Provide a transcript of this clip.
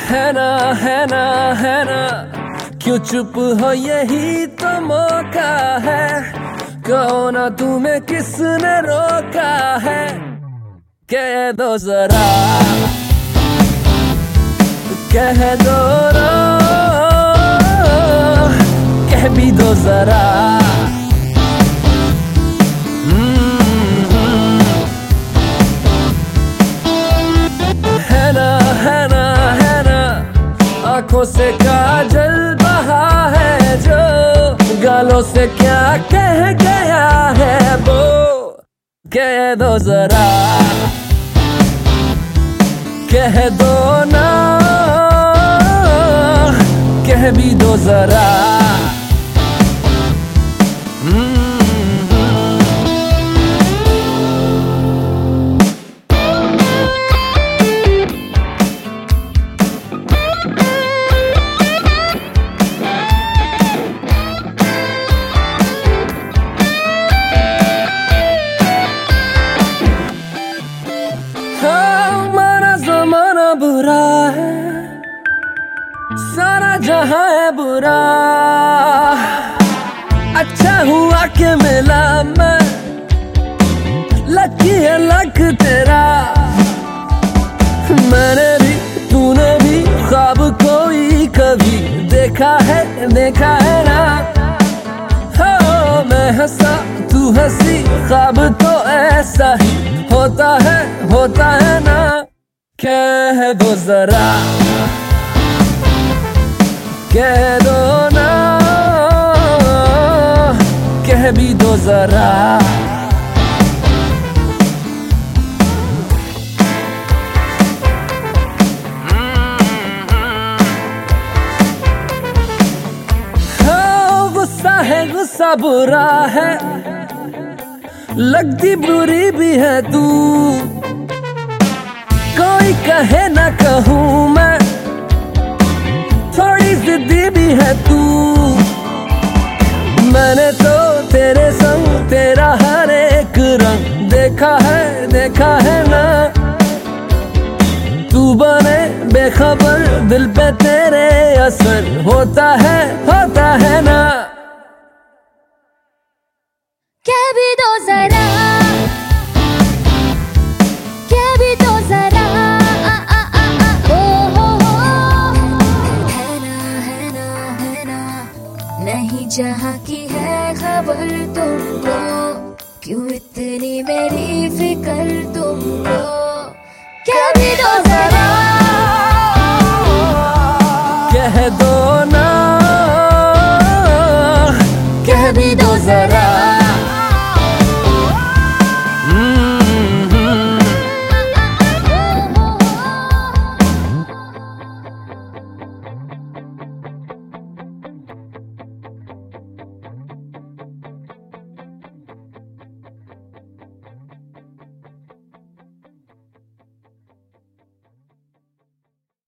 है ना, है ना, क्यों चुप हो, यही तो मौका है। कहो ना तुम्हें किसने रोका है, कह दो जरा, कह दो ना, कह भी दो जरा। है ना, है ना, है ना, आंखों से काजल बहा है जो, गालों से क्या कह गया है वो, कह दो जरा, कह दो ना, कह भी दो जरा। हमारा ज़माना बुरा है, सारा जहां है बुरा, अच्छा हुआ कि मिला मैं, लकी है लक तेरा। मैंने भी तूने भी ख्वाब कोई कभी देखा है ना। हो मैं हंसा तू हंसी, ख्वाब तो ऐसा ही होता है ना। कह दो जरा, कह दो ना, कह भी दो जरा। हाँ गुस्सा है, गुस्सा बुरा है, लगती बुरी भी है तू, कोई कहे ना कहूँ मैं, थोड़ी जिद्दी भी है तू। मैंने तो तेरे संग तेरा हर एक रंग देखा है ना। तू बने बेखबर, दिल पे तेरे असर होता है ना। कह भी दो जरा, कह भी दो जरा, है ना, नहीं जहाँ की है खबर तुमको, क्यों इतनी मेरी फिक्र तुमको, कह भी दो जरा।